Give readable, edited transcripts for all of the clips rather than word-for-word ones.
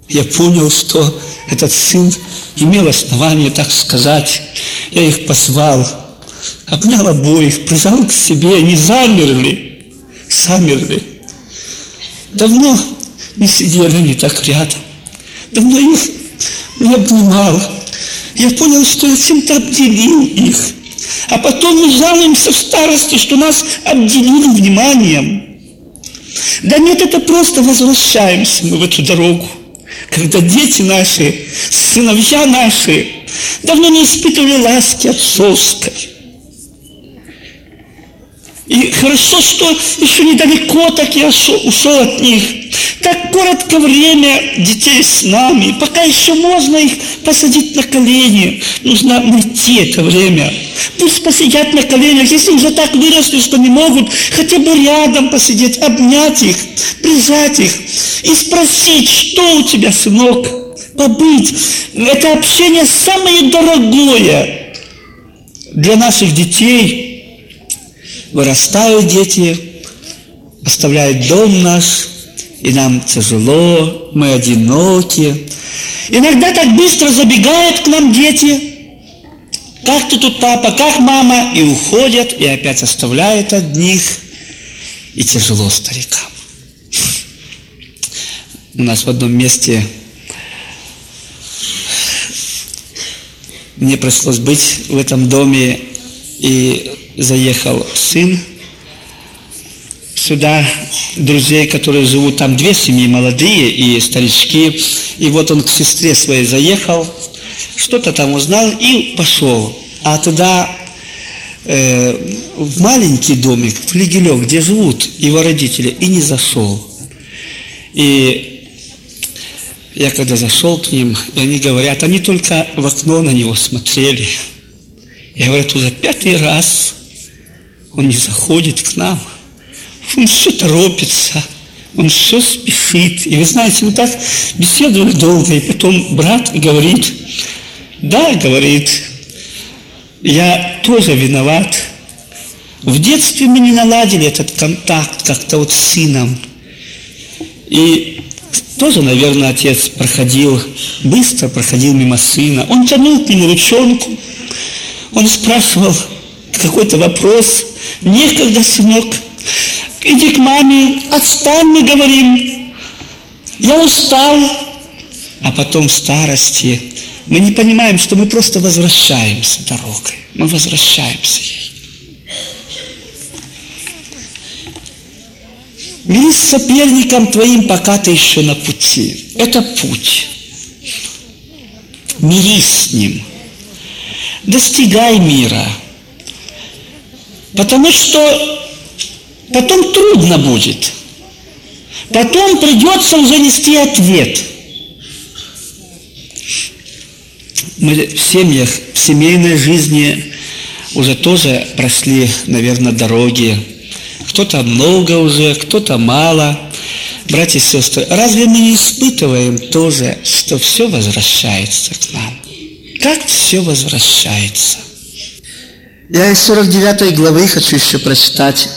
Я понял, что этот сын имел основание так сказать. Я их позвал, обнял обоих, прижал к себе, они замерли. Давно не сидели они так рядом, давно их не обнимал. Я понял, что я чем-то обделил их, а потом мы жалуемся в старости, что нас обделили вниманием. Да нет, это просто возвращаемся мы в эту дорогу, когда дети наши, сыновья наши давно не испытывали ласки отцовской. И хорошо, что еще недалеко так я ушел от них. Так коротко время детей с нами, пока еще можно их посадить на колени. Нужно найти это время. Пусть посидят на коленях, если уже так выросли, что не могут, хотя бы рядом посидеть, обнять их, прижать их и спросить, что у тебя, сынок, побыть. Это общение самое дорогое для наших детей. Вырастают дети, оставляют дом наш, и нам тяжело, мы одиноки. Иногда так быстро забегают к нам дети. Как ты тут, папа, как мама? И уходят, и опять оставляют одних. И тяжело старикам. У нас в одном месте мне пришлось быть в этом доме, и заехал сын сюда, друзей, которые живут там, 2 семьи, молодые и старички. И вот он к сестре своей заехал, что-то там узнал и пошел. А туда, в маленький домик, в флигелек, где живут его родители, и не зашел. И я когда зашел к ним, и они говорят, они только в окно на него смотрели. Я говорю, уже 5-й раз он не заходит к нам. Он все торопится, он все спешит. И вы знаете, мы так беседовали долго, и потом брат говорит, да, говорит, я тоже виноват. В детстве мы не наладили этот контакт как-то вот с сыном. И тоже, наверное, отец быстро проходил мимо сына. Он тянул к нему ручонку. Он спрашивал какой-то вопрос. Некогда, сынок, иди к маме, отстань, мы говорим. Я устал. А потом в старости мы не понимаем, что мы просто возвращаемся дорогой. Мы возвращаемся ей. Мирись с соперником твоим, пока ты еще на пути. Это путь. Мирись с ним. Достигай мира. Потому что потом трудно будет. Потом придется уже нести ответ. Мы в семьях, в семейной жизни уже тоже прошли, наверное, дороги. Кто-то много уже, кто-то мало. Братья и сестры, разве мы не испытываем тоже, что все возвращается к нам? Как все возвращается? Я из 49 главы хочу еще прочитать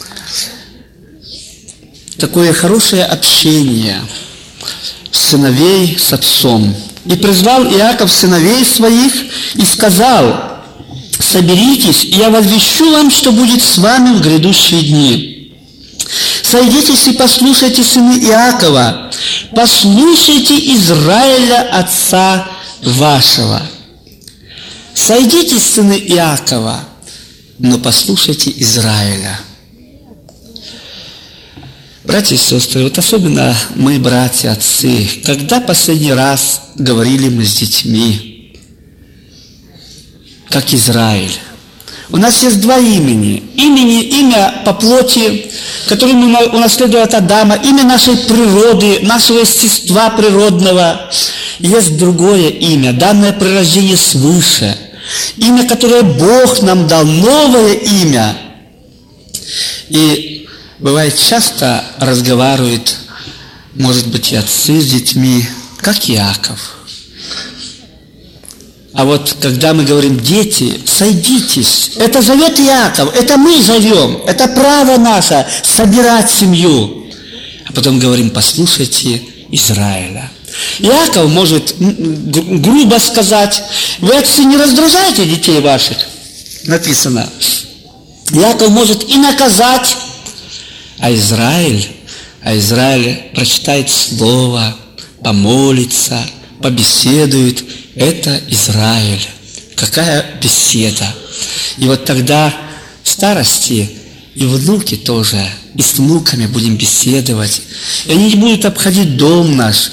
такое хорошее общение сыновей с отцом. «И призвал Иаков сыновей своих и сказал: соберитесь, и я возвещу вам, что будет с вами в грядущие дни. Сойдитесь и послушайте, сыны Иакова, послушайте Израиля, отца вашего. Сойдитесь, сыны Иакова, но послушайте Израиля». Братья и сестры, вот особенно мы, братья, отцы, когда последний раз говорили мы с детьми, как Израиль? У нас есть 2 имени. Имя по плоти, которое мы унаследовали от Адама, имя нашей природы, нашего естества природного. Есть другое имя, данное при рождении свыше. Имя, которое Бог нам дал, новое имя. И бывает, часто разговаривают, может быть, и отцы с детьми, как Иаков. А вот когда мы говорим: дети, сойдитесь, это зовет Иаков, это мы зовем, это право наше собирать семью. А потом говорим: послушайте Израиля. Иаков может грубо сказать: вы, отцы, не раздражайте детей ваших, написано. Иаков может и наказать, а Израиль прочитает слово, помолится, побеседует. Это Израиль. Какая беседа! И вот тогда в старости и внуки тоже, и с внуками будем беседовать. И они будут обходить дом наш.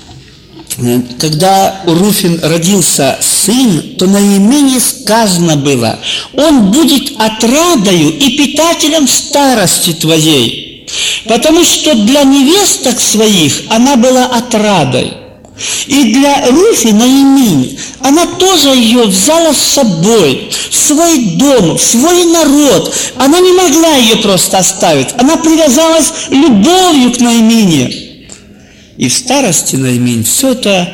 Когда у Руфин родился сын, то на имени сказано было: он будет отрадою и питателем старости твоей. Потому что для невесток своих она была отрадой. И для Руфи Наиминь она тоже ее взяла с собой, в свой дом, в свой народ. Она не могла ее просто оставить. Она привязалась любовью к Наимине. И в старости Наиминь все это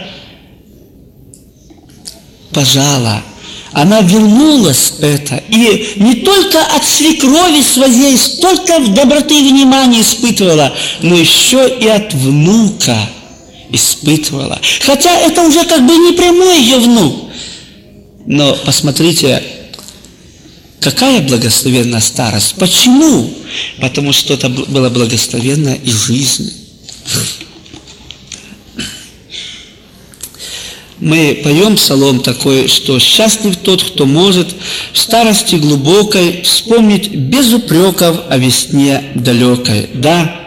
пожала. Она вернулась это. И не только от свекрови своей столько доброты и внимания испытывала, но еще и от внука испытывала. Хотя это уже как бы не прямой ее внук. Но посмотрите, какая благословенная старость. Почему? Потому что это была благословенная и жизнь. Мы поем псалом такой, что счастлив тот, кто может в старости глубокой вспомнить без упреков о весне далекой. Да?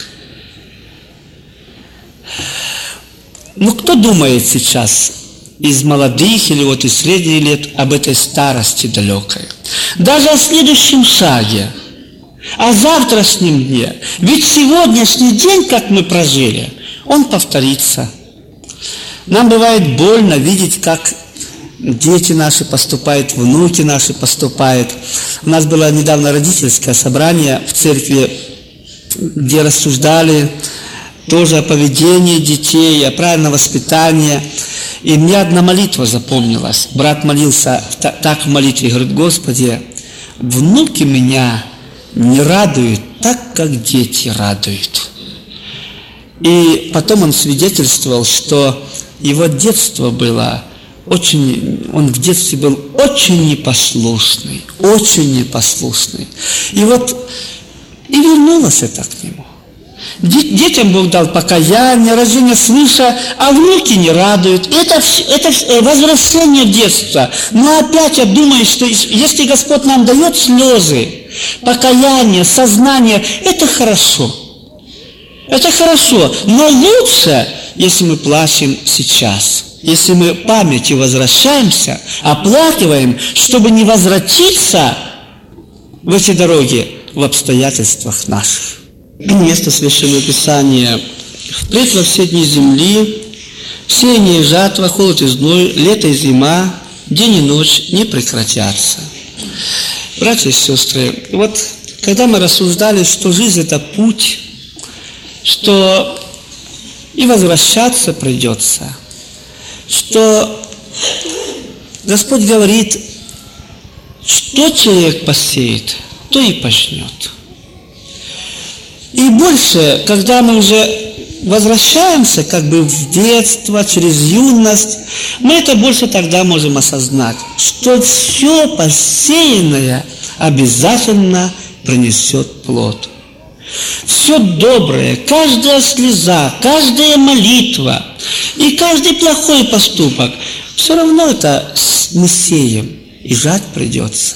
Ну, кто думает сейчас из молодых или вот из средних лет об этой старости далекой? Даже о следующем шаге, о завтрашнем дне. Ведь сегодняшний день, как мы прожили, он повторится. Нам бывает больно видеть, как дети наши поступают, внуки наши поступают. У нас было недавно родительское собрание в церкви, где рассуждали тоже о поведении детей, о правильном воспитании. И мне одна молитва запомнилась. Брат молился так в молитве, говорит: Господи, внуки меня не радуют так, как дети радуют. И потом он свидетельствовал, что его детство было он в детстве был очень непослушный. И вот, и вернулось это к нему. Детям Бог дал покаяние, рождение свыше, а внуки не радуют. Это возвращение в детство. Но опять я думаю, что если Господь нам дает слезы, покаяние, сознание, это хорошо. Это хорошо. Но лучше, если мы плачем сейчас. Если мы памятью возвращаемся, оплакиваем, чтобы не возвратиться в эти дороги в обстоятельствах наших. Место Священного Писания: «Впредь во все дни земли, сеяние и жатва, холод и зной, лето и зима, день и ночь не прекратятся». Братья и сестры, вот когда мы рассуждали, что жизнь – это путь, что и возвращаться придется, что Господь говорит, что человек посеет, то и пожнет. И больше, когда мы уже возвращаемся как бы в детство, через юность, мы это больше тогда можем осознать, что все посеянное обязательно принесет плод. Все доброе, каждая слеза, каждая молитва и каждый плохой поступок, все равно это мы сеем, и жать придется.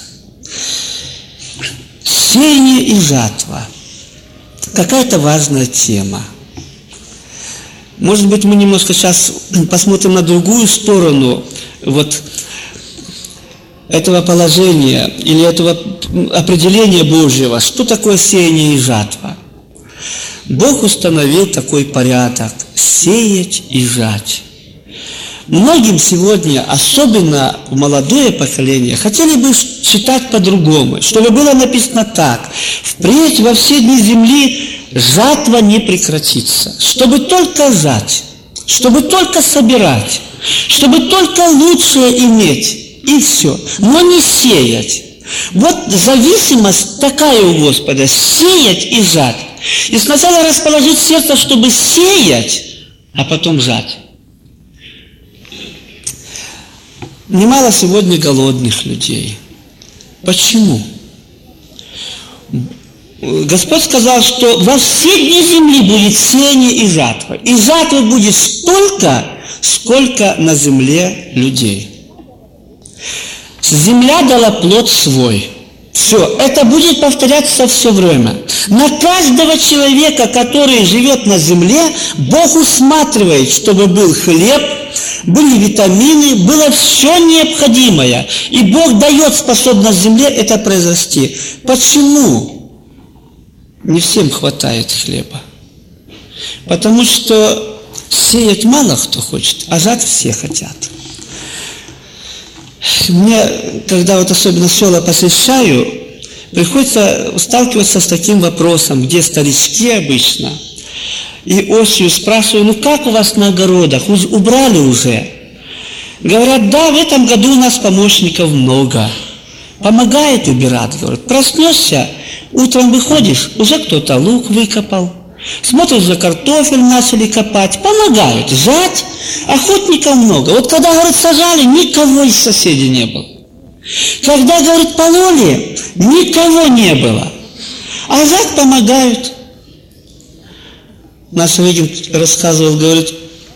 Сеяние и жатва. Какая-то важная тема. Может быть, мы немножко сейчас посмотрим на другую сторону вот этого положения или этого определения Божьего. Что такое сеяние и жатва? Бог установил такой порядок – сеять и жать. Многим сегодня, особенно в молодое поколение, хотели бы читать по-другому, чтобы было написано так: «Впредь во все дни земли жатва не прекратится», чтобы только жать, чтобы только собирать, чтобы только лучшее иметь, и все, но не сеять. Вот зависимость такая у Господа – сеять и жать. И сначала расположить сердце, чтобы сеять, а потом жать. Немало сегодня голодных людей. Почему? Господь сказал, что во все дни земли будет сеяние и жатва. И жатвы будет столько, сколько на земле людей. Земля дала плод свой. Все, это будет повторяться все время. На каждого человека, который живет на земле, Бог усматривает, чтобы был хлеб, были витамины, было все необходимое. И Бог дает способность земле это произвести. Почему не всем хватает хлеба? Потому что сеять мало кто хочет, а жать все хотят. Мне, когда вот особенно села посещаю, приходится сталкиваться с таким вопросом, где старички обычно, и осью спрашиваю, ну как у вас на огородах, убрали уже? Говорят, да, в этом году у нас помощников много. Помогает убирать, говорят. Проснешься, утром выходишь, уже кто-то лук выкопал. Смотришь, за картофель начали копать, помогают, жать, охотников много. Вот когда, говорит, сажали, никого из соседей не было. Когда, говорит, пололи, никого не было. А жать помогают. Наш Регин рассказывал, говорит,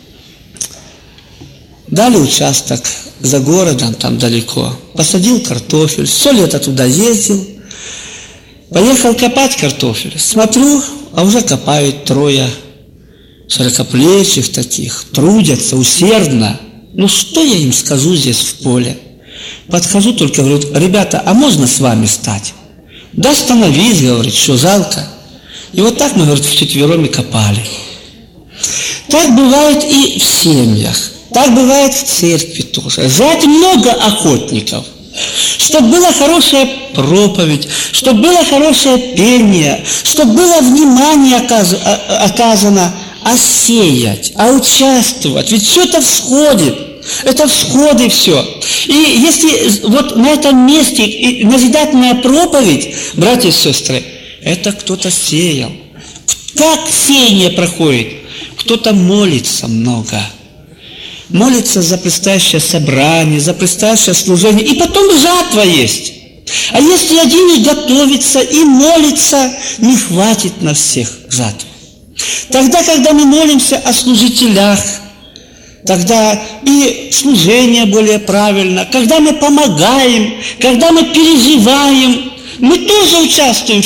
дали участок за городом, там далеко, посадил картофель, все лето туда ездил, поехал копать картофель, смотрю, а уже копают трое широкоплечих таких, трудятся усердно. Ну что я им скажу здесь в поле? Подхожу только, говорю, ребята, а можно с вами стать? Да становись, говорит, что жалко. И вот так мы, говорит, вчетвером и копали. Так бывает и в семьях, так бывает в церкви тоже. Жать много охотников. Чтобы была хорошая проповедь, чтобы было хорошее пение, чтобы было внимание оказано, а сеять, а участвовать. Ведь все это всходит. Это всходы все. И если вот на этом месте назидательная проповедь, братья и сестры, это кто-то сеял. Как сеяние проходит? Кто-то молится много. Молится за предстоящее собрание, за предстоящее служение. И потом жатва есть. А если один и готовится, и молится, не хватит на всех жатвы. Тогда, когда мы молимся о служителях, тогда и служение более правильно, когда мы помогаем, когда мы переживаем, мы тоже участвуем в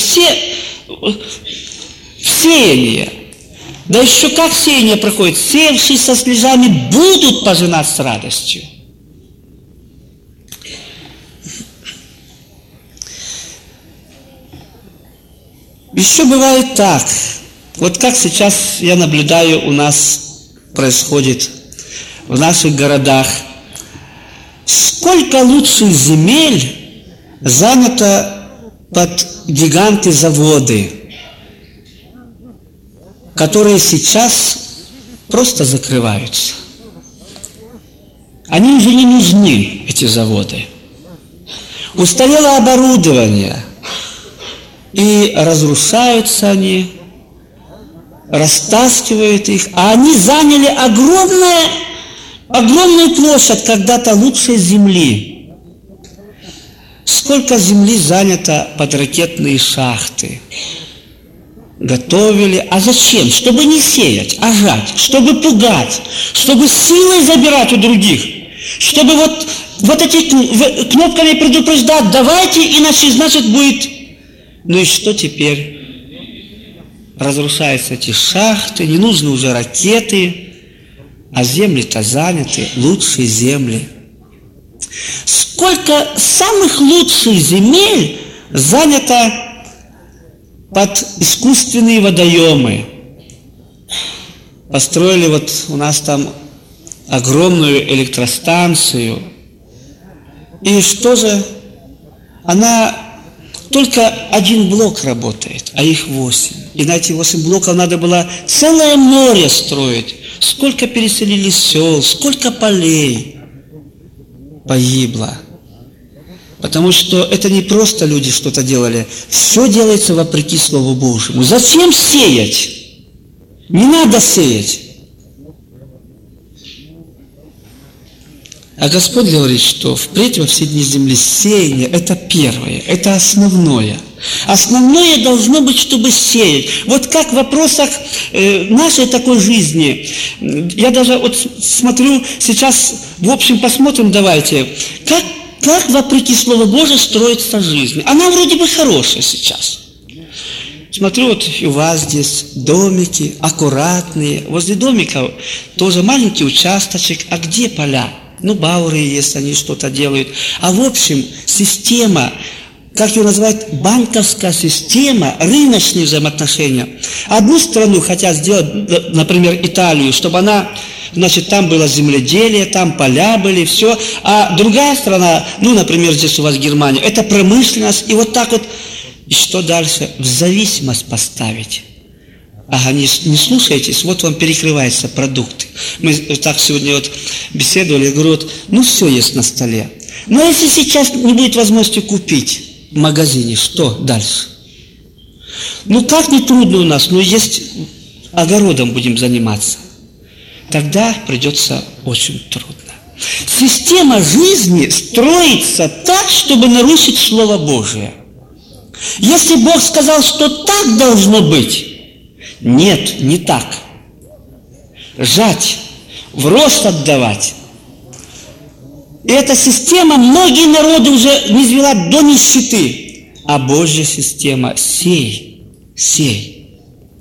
сеянии. Да еще как сеяние проходит? Сеявшие со слезами будут пожинать с радостью. Еще бывает так, вот как сейчас я наблюдаю, у нас происходит в наших городах. Сколько лучших земель занято под гиганты-заводы, которые сейчас просто закрываются. Они уже не нужны, эти заводы. Устарело оборудование, и разрушаются они, растаскивают их, а они заняли огромную площадь когда-то лучшей земли. Сколько земли занято под ракетные шахты. Готовили. А зачем? Чтобы не сеять, а жать, чтобы пугать, чтобы силой забирать у других, чтобы вот эти кнопками предупреждать, давайте, иначе, значит, будет. Ну и что теперь? Разрушаются эти шахты, не нужны уже ракеты, а земли-то заняты, лучшие земли. Сколько самых лучших земель занято под искусственные водоемы. Построили вот у нас там огромную электростанцию. И что же? Она только один блок работает, а их 8. И на эти 8 блоков надо было целое море строить. Сколько переселили сел, сколько полей погибло. Потому что это не просто люди что-то делали. Все делается вопреки Слову Божьему. Зачем сеять? Не надо сеять. А Господь говорит, что впредь во все дни земли сеяние – это первое, это основное. Основное должно быть, чтобы сеять. Вот как в вопросах нашей такой жизни. Я даже вот смотрю сейчас, в общем, посмотрим, давайте, как вопреки Слову Божию строится жизнь. Она вроде бы хорошая сейчас. Смотрю, вот и у вас здесь домики аккуратные. Возле домиков тоже маленький участочек. А где поля? Ну, бауры есть, они что-то делают. А в общем, система, как ее называют, банковская система, рыночные взаимоотношения. Одну страну хотят сделать, например, Италию, чтобы она, значит, там было земледелие, там поля были, все. А другая страна, ну, например, здесь у вас Германия, это промышленность. И вот так вот, и что дальше? В зависимость поставить. Ага, не слушаетесь, вот вам перекрываются продукты. Мы так сегодня вот беседовали, я говорю, вот, ну все есть на столе. Но если сейчас не будет возможности купить в магазине, что дальше? Ну как не трудно у нас, но есть огородом будем заниматься. Тогда придется очень трудно. Система жизни строится так, чтобы нарушить Слово Божие. Если Бог сказал, что так должно быть, нет, не так. Жать, в рост отдавать. И эта система многие народы уже низвела до нищеты. А Божья система – сей, сей.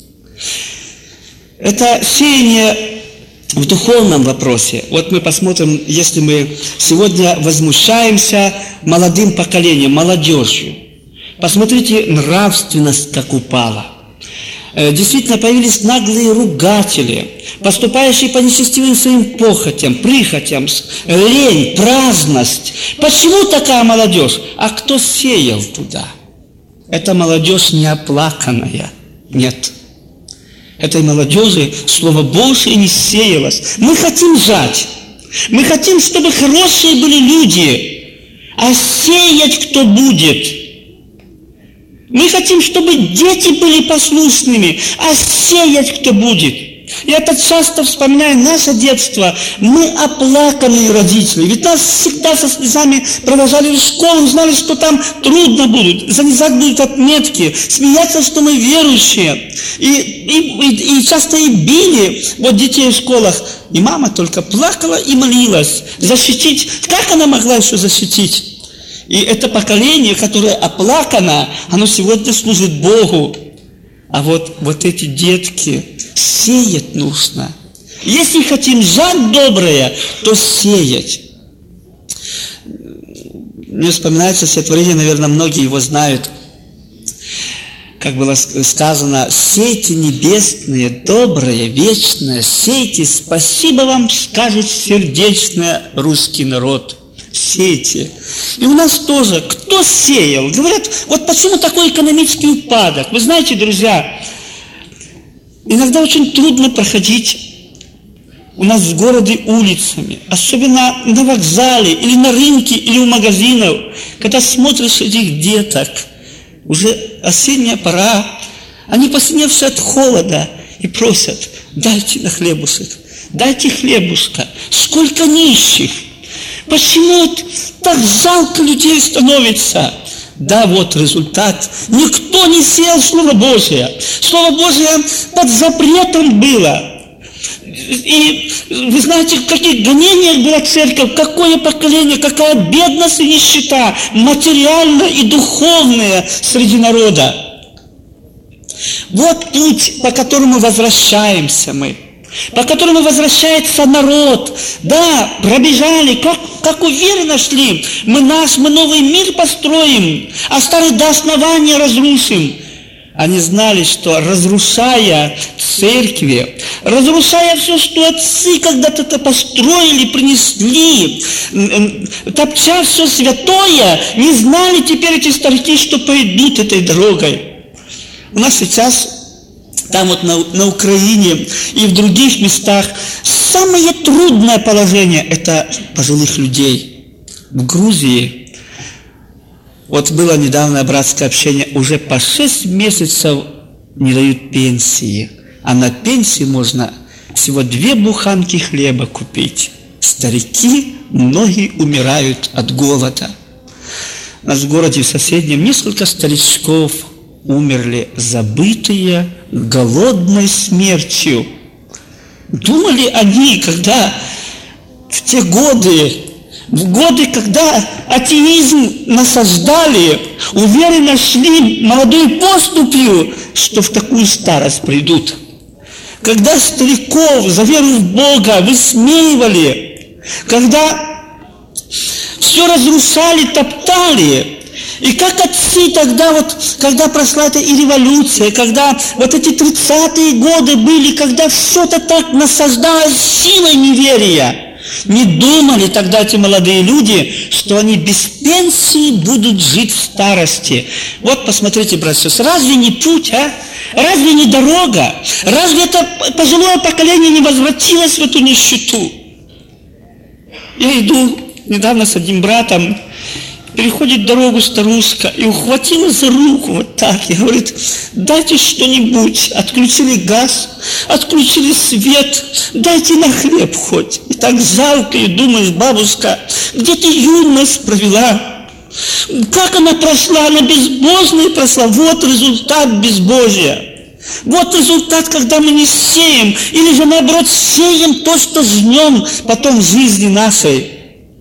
Это сеяние в духовном вопросе. Вот мы посмотрим, если мы сегодня возмущаемся молодым поколением, молодежью. Посмотрите, нравственность как упала. Действительно появились наглые ругатели, поступающие по нечестивым своим похотям, прихотям, лень, праздность. Почему такая молодежь? А кто сеял туда? Это молодежь неоплаканная. Нет. Этой молодежи Слово Божие не сеялось. Мы хотим жать. Мы хотим, чтобы хорошие были люди. А сеять кто будет? Мы хотим, чтобы дети были послушными, а сеять кто будет? Я так часто вспоминаю наше детство. Мы оплаканные родители. Ведь нас всегда со слезами провожали в школу, знали, что там трудно будут, занизать будут отметки, смеяться, что мы верующие. И часто и били вот детей в школах. И мама только плакала и молилась. Защитить. Как она могла еще защитить? И это поколение, которое оплакано, оно сегодня служит Богу. А вот эти детки, сеять нужно. Если хотим жать доброе, то сеять. Мне вспоминается стихотворение, наверное, многие его знают. Как было сказано, сейте небесное, доброе, вечное, сейте, спасибо вам, скажет сердечное русский народ. Сейте. И у нас тоже, кто сеял? Говорят, вот почему такой экономический упадок? Вы знаете, друзья, иногда очень трудно проходить у нас в городе улицами, особенно на вокзале, или на рынке, или в магазинах, когда смотришь этих деток, уже осенняя пора, они посиневшие от холода и просят, дайте на хлебушек, дайте хлебушка, сколько нищих. Почему так жалко людей становится? Да, вот результат. Никто не сеял Слово Божие. Слово Божие под запретом было. И вы знаете, в каких гонениях была церковь, какое поколение, какая бедность и нищета, материальная и духовная среди народа. Вот путь, по которому возвращаемся мы. По которому возвращается народ. Да, пробежали, как уверенно шли. Мы новый мир построим, а старый до основания разрушим. Они знали, что разрушая церкви, разрушая все, что отцы когда-то построили, принесли, топча все святое, не знали теперь эти старики, что пойдут этой дорогой. У нас сейчас там вот на Украине и в других местах самое трудное положение – это пожилых людей. В Грузии, вот было недавно братское общение, уже по 6 месяцев не дают пенсии, а на пенсии можно всего 2 буханки хлеба купить. старики, многие умирают от голода. У нас в городе в соседнем несколько старичков умерли, забытые голодной смертью. Думали они, когда в те годы, когда атеизм насаждали, уверенно шли молодой поступью, что в такую старость придут. Когда стариков за веру в Бога высмеивали, когда все разрушали, топтали, и как отцы тогда, когда прошла эта и революция, когда эти 30-е годы были, когда все-то так насаждалось силой неверия, не думали тогда эти молодые люди, что они без пенсии будут жить в старости. Вот посмотрите, братья, разве не путь, а? Разве не дорога? Разве это пожилое поколение не возвратилось в эту нищету? Я иду недавно с одним братом, переходит дорогу старушка и ухватила за руку вот так и говорит: дайте что-нибудь. Отключили газ, отключили свет, дайте на хлеб хоть. И так жалко, и думаешь: бабушка, где ты юность провела? Как она прошла? Она безбожная прошла. Вот результат безбожия. Вот результат, когда мы не сеем, или же наоборот сеем то, что жнем потом в жизни нашей.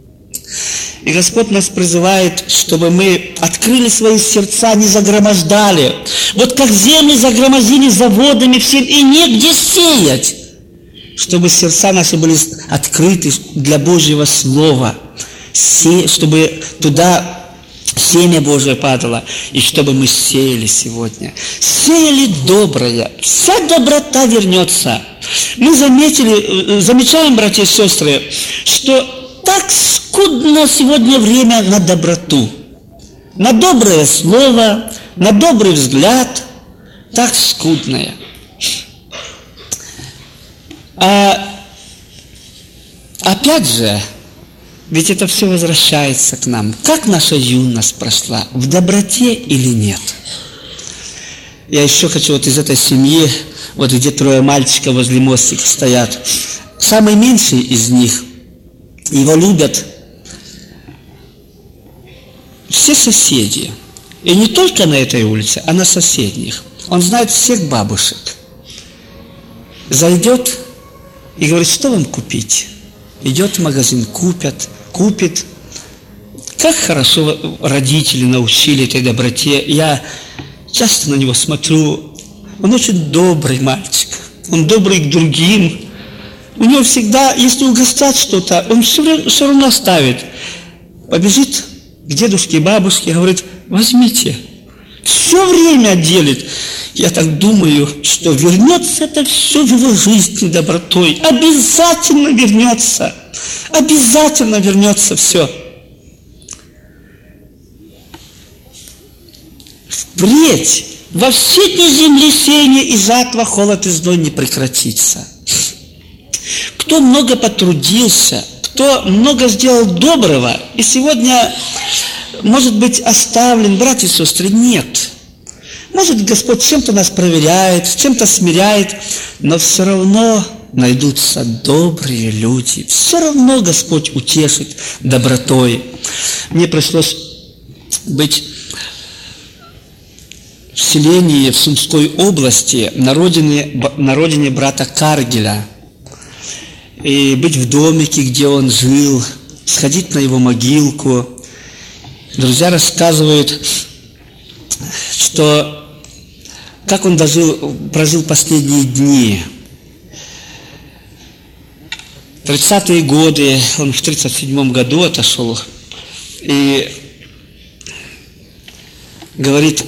И Господь нас призывает, чтобы мы открыли свои сердца, не загромождали. Вот как земли загромождили заводами всем, и негде сеять. Чтобы сердца наши были открыты для Божьего Слова, чтобы туда семя Божие падало, и чтобы мы сеяли сегодня. Сеяли доброе, вся доброта вернется. Мы замечаем, братья и сестры, что так скудно сегодня время на доброту, на доброе слово, на добрый взгляд, так скудное. Опять же, ведь это все возвращается к нам. Как наша юность прошла? В доброте или нет? Я еще хочу из этой семьи, где 3 мальчиков возле мостика стоят. Самый меньший из них, его любят все соседи. И не только на этой улице, а на соседних. Он знает всех бабушек. Зайдет и говорит: что вам купить? Идет в магазин, купит. Как хорошо родители научили этой доброте. Я часто на него смотрю. Он очень добрый мальчик. Он добрый к другим. У него всегда, если угостят что-то, он все равно оставит. Побежит к дедушке и бабушке, говорит: возьмите. Все время делит. Я так думаю, что вернется это все в его жизнь добротой. Обязательно вернется. Обязательно вернется все. Впредь во все дни земли сеяние и жатва, холод и зной не прекратится. Кто много потрудился, кто много сделал доброго, и сегодня, может быть, оставлен, братья и сестры, нет. Может, Господь чем-то нас проверяет, чем-то смиряет, но все равно найдутся добрые люди. Все равно Господь утешит добротой. Мне пришлось быть в селении в Сумской области, на родине брата Каргеля. И быть в домике, где он жил, сходить на его могилку. Друзья рассказывают, что как он прожил последние дни. 30-е годы, он в 37-м году отошел, и говорит,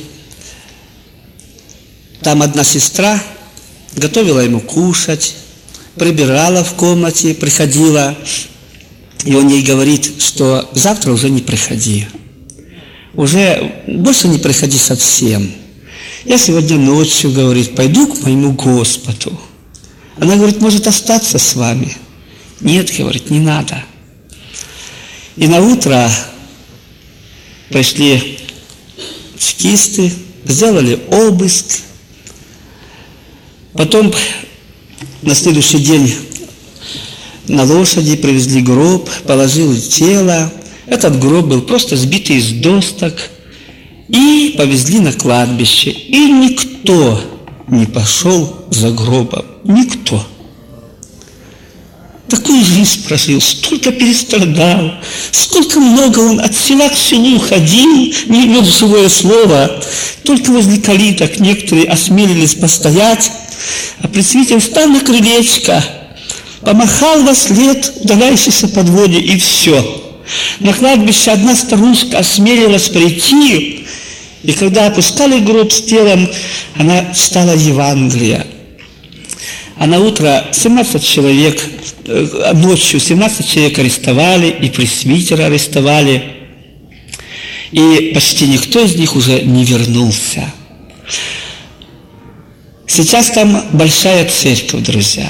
там одна сестра готовила ему кушать, прибирала в комнате, приходила, и он ей говорит, что завтра уже не приходи. Уже больше не приходи совсем. Я сегодня ночью, говорит, пойду к моему Господу. Она говорит: может остаться с вами? Нет, говорит, не надо. И на утро пришли чекисты, сделали обыск. Потом на следующий день на лошади привезли гроб, положили тело. Этот гроб был просто сбитый из досток. И повезли на кладбище. И никто не пошел за гробом. Никто. Такую жизнь прожил, столько перестрадал, сколько много он от села к селу ходил, не вел живое слово. Только возле калиток некоторые осмелились постоять, а пресвитер встал на крылечко, помахал во след удаляющейся подводе, и все. На кладбище одна старушка осмелилась прийти, и когда опускали гроб с телом, она читала Евангелие. А на утро 17 человек, ночью 17 человек арестовали, и пресвитера арестовали, и почти никто из них уже не вернулся. Сейчас там большая церковь, друзья.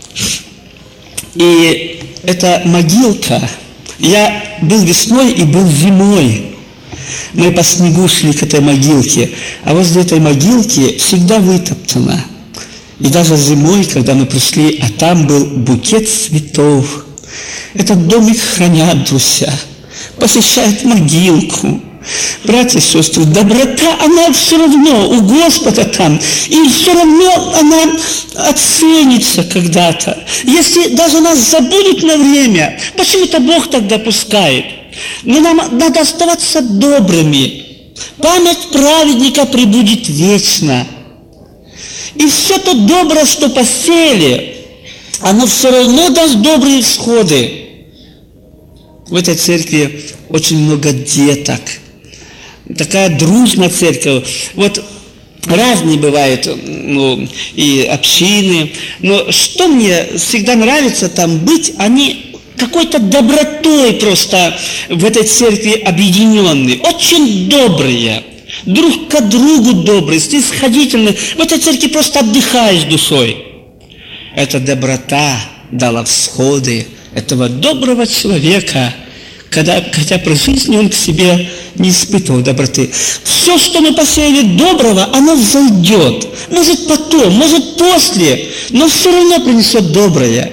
И эта могилка, я был весной и был зимой. Мы по снегу шли к этой могилке, а возле этой могилки всегда вытоптано. И даже зимой, когда мы пришли, а там был букет цветов. Этот домик хранят, друзья, посещают могилку. Братья и сестры, доброта, она все равно у Господа там, и все равно она оценится когда-то. Если даже нас забудут на время, почему-то Бог так допускает. Но нам надо оставаться добрыми. Память праведника пребудет вечно. И все то доброе, что посеяли, оно все равно даст добрые всходы. В этой церкви очень много деток. Такая дружная церковь. Вот разные бывают, и общины. Но что мне всегда нравится там быть, они какой-то добротой просто в этой церкви объединенные. Очень добрые. Друг к другу добрый, снисходительный. В этой церкви просто отдыхаешь душой. Эта доброта дала всходы этого доброго человека, хотя при жизни он к себе не испытывал доброты. Все, что мы посеяли доброго, оно взойдет. Может потом, может после, но все равно принесет доброе.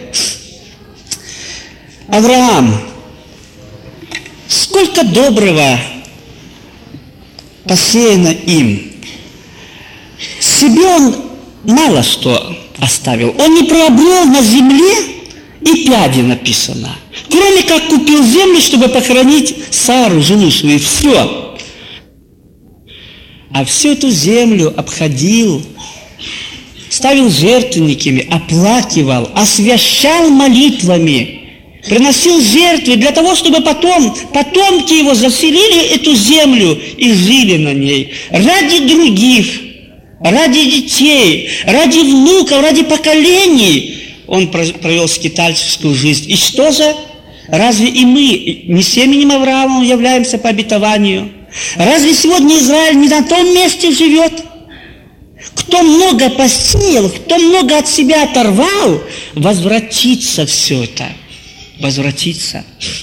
Авраам, сколько доброго посеяно им. Себе он мало что оставил. Он не приобрел на земле и пяди, написано. Кроме как купил землю, чтобы похоронить Сару, жену свою, и все. А всю эту землю обходил, ставил жертвенниками, оплакивал, освящал молитвами, приносил жертвы для того, чтобы потом потомки его заселили эту землю и жили на ней. Ради других, ради детей, ради внуков, ради поколений он провел скитальческую жизнь. И что же? Разве и мы не семенем Авраама являемся по обетованию? Разве сегодня Израиль не на том месте живет? Кто много посеял, кто много от себя оторвал, возвратится все это. Возвратиться.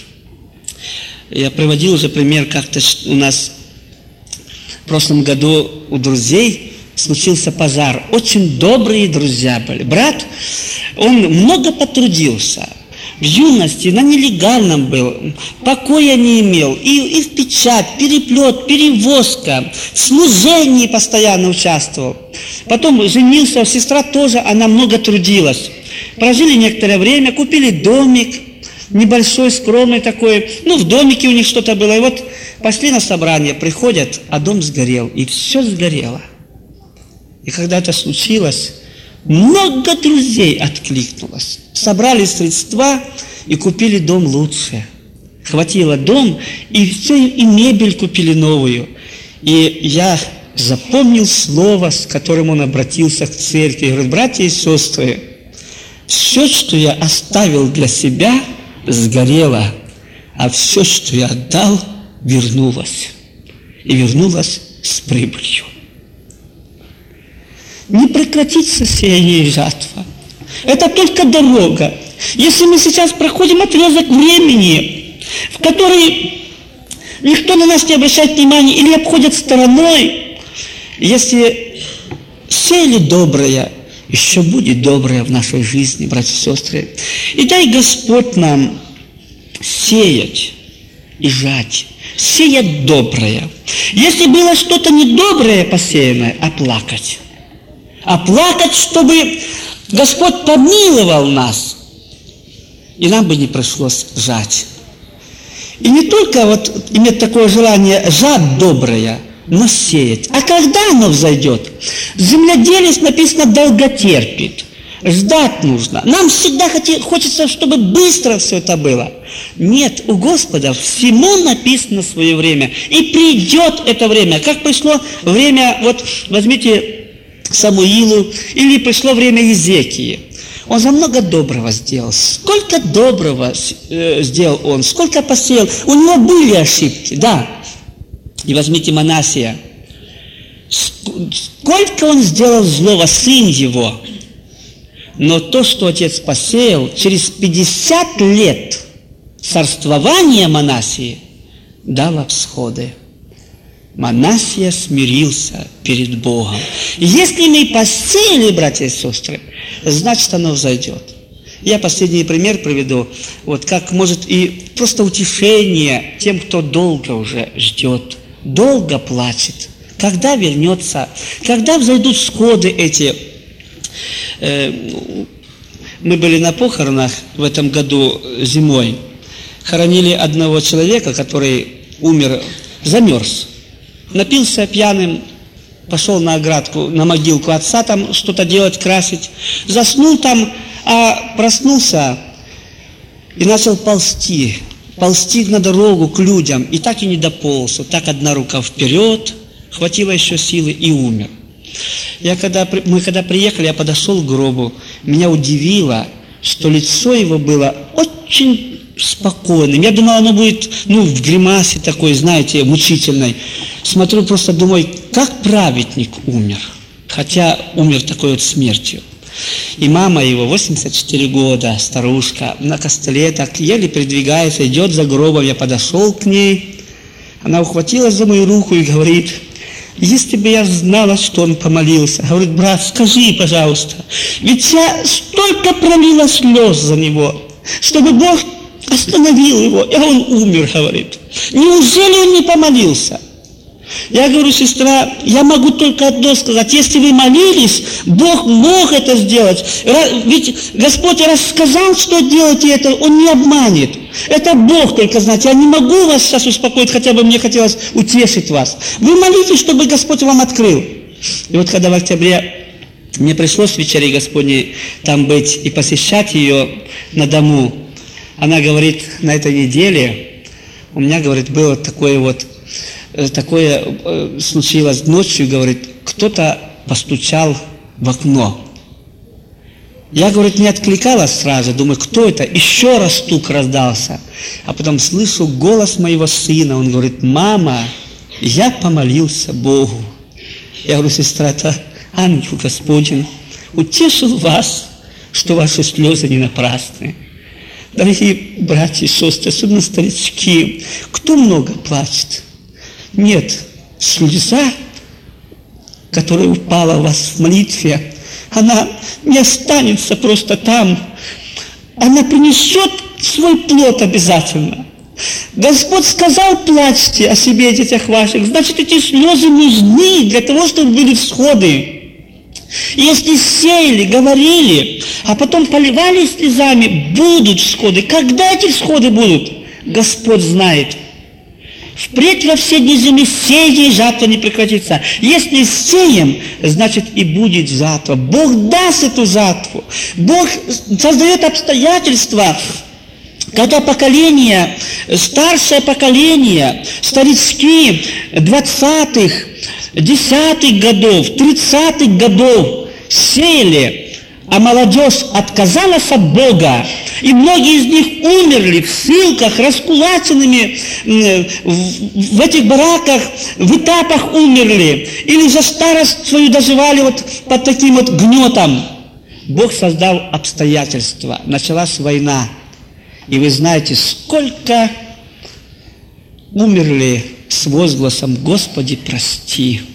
Я приводил уже пример, как-то у нас в прошлом году у друзей случился пожар. Очень добрые друзья были. Брат, он много потрудился. В юности на нелегальном был, покоя не имел, и в печать, переплет, перевозка, в служении постоянно участвовал. Потом женился, сестра тоже, она много трудилась. Прожили некоторое время, купили домик, небольшой, скромный такой, в домике у них что-то было. И вот пошли на собрание, приходят, а дом сгорел, и все сгорело. И когда это случилось, много друзей откликнулось. Собрали средства и купили дом лучше. Хватило дом, и все, и мебель купили новую. И я запомнил слово, с которым он обратился к церкви. Говорит: братья и сестры, все, что я оставил для себя, сгорело, а все, что я отдал, вернулось. И вернулось с прибылью. Не прекратится сеяние и жатва. Это только дорога. Если мы сейчас проходим отрезок времени, в который никто на нас не обращает внимания или обходит стороной, если сеяли доброе еще будет доброе в нашей жизни, братья и сестры. И дай Господь нам сеять и жать, сеять доброе. Если было что-то недоброе посеянное, оплакать. Оплакать, чтобы Господь помиловал нас, и нам бы не пришлось жать. И не только вот иметь такое желание жать доброе, но сеять. А когда оно взойдет? Земледелец, написано, долготерпит. Ждать нужно. Нам всегда хочется, чтобы быстро все это было. Нет, у Господа всему написано свое время. И придет это время. Как пришло время, вот возьмите Самуилу, или пришло время Иезекии. Он за много доброго сделал. Сколько доброго сделал он, сколько посеял. У него были ошибки, да. И возьмите Манассия. Сколько он сделал злого, сын его. Но то, что отец посеял, через 50 лет царствования Манассии дало всходы. Манассия смирился перед Богом. Если мы посеяли, братья и сестры, значит, оно взойдет. Я последний пример приведу, вот как может и просто утешение тем, кто долго уже ждет, долго плачет. Когда вернется, когда взойдут всходы эти. Мы были на похоронах в этом году зимой, хоронили одного человека, который умер, замерз. Напился пьяным, пошел на оградку, на могилку отца там что-то делать, красить. Заснул там, а проснулся и начал ползти на дорогу к людям. И так и не дополз. Вот так одна рука вперед, хватило еще силы и умер. Мы когда приехали, я подошел к гробу. Меня удивило, что лицо его было очень спокойным. Я думал, оно будет, в гримасе такой, знаете, мучительной. Смотрю, просто думаю, как праведник умер. Хотя умер такой вот смертью. И мама его, 84 года, старушка, на костыле так еле передвигается, идет за гробом. Я подошел к ней. Она ухватилась за мою руку и говорит: если бы я знала, что он помолился. Говорит: брат, скажи, пожалуйста, ведь я столько пролила слез за него, чтобы Бог остановил его, и он умер, говорит. Неужели он не помолился? Я говорю: сестра, я могу только одно сказать: если вы молились, Бог мог это сделать. Ведь Господь рассказал, что делать, и это Он не обманет. Это Бог только знает. Я не могу вас сейчас успокоить, хотя бы мне хотелось утешить вас. Вы молитесь, чтобы Господь вам открыл. И вот когда в октябре мне пришлось в вечере Господней там быть и посещать ее на дому, она говорит: на этой неделе у меня, говорит, было такое случилось ночью, говорит, кто-то постучал в окно. Я, говорит, не откликалась сразу, думаю, кто это? Еще раз стук раздался. А потом слышу голос моего сына, он говорит: мама, я помолился Богу. Я говорю: сестра, это ангел Господень утешил вас, что ваши слезы не напрасны. Дорогие братья и сестры, особенно старички, кто много плачет? Нет, слеза, которая упала у вас в молитве, она не останется просто там. Она принесет свой плод обязательно. Господь сказал: плачьте о себе, детях ваших. Значит, эти слезы нужны для того, чтобы были всходы. Если сеяли, говорили, а потом поливали слезами, будут всходы. Когда эти всходы будут? Господь знает. Впредь во все дни зимы сеяние и жатва не прекратится. Если сеем, значит и будет жатва. Бог даст эту жатву. Бог создает обстоятельства, когда поколение, старшее поколение, старички 20-х, 10-х годов, 30-х годов сеяли, а молодежь отказалась от Бога, и многие из них умерли в ссылках, раскулаченными, в этих бараках, в этапах умерли, или за старость свою доживали вот под таким вот гнетом. Бог создал обстоятельства, началась война, и вы знаете, сколько умерли с возгласом: Господи, прости.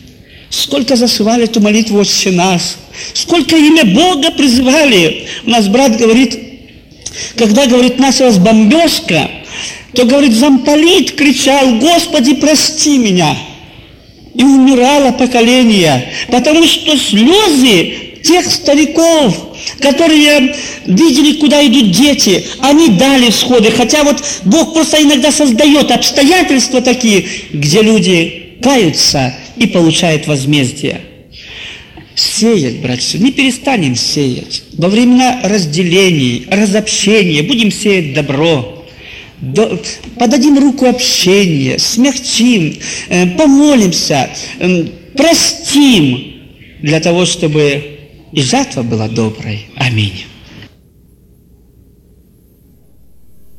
Сколько зашивали эту молитву «Отче наш», сколько имя Бога призывали. У нас брат говорит, когда, говорит, началась бомбежка, то, говорит, замполит кричал: «Господи, прости меня!» И умирало поколение, потому что слезы тех стариков, которые видели, куда идут дети, они дали всходы. Хотя вот Бог просто иногда создает обстоятельства такие, где люди каются и получают возмездие. Сеять, братья, не перестанем сеять. Во времена разделений, разобщения будем сеять добро. Подадим руку общения, смягчим, помолимся, простим, для того, чтобы и жатва была доброй. Аминь.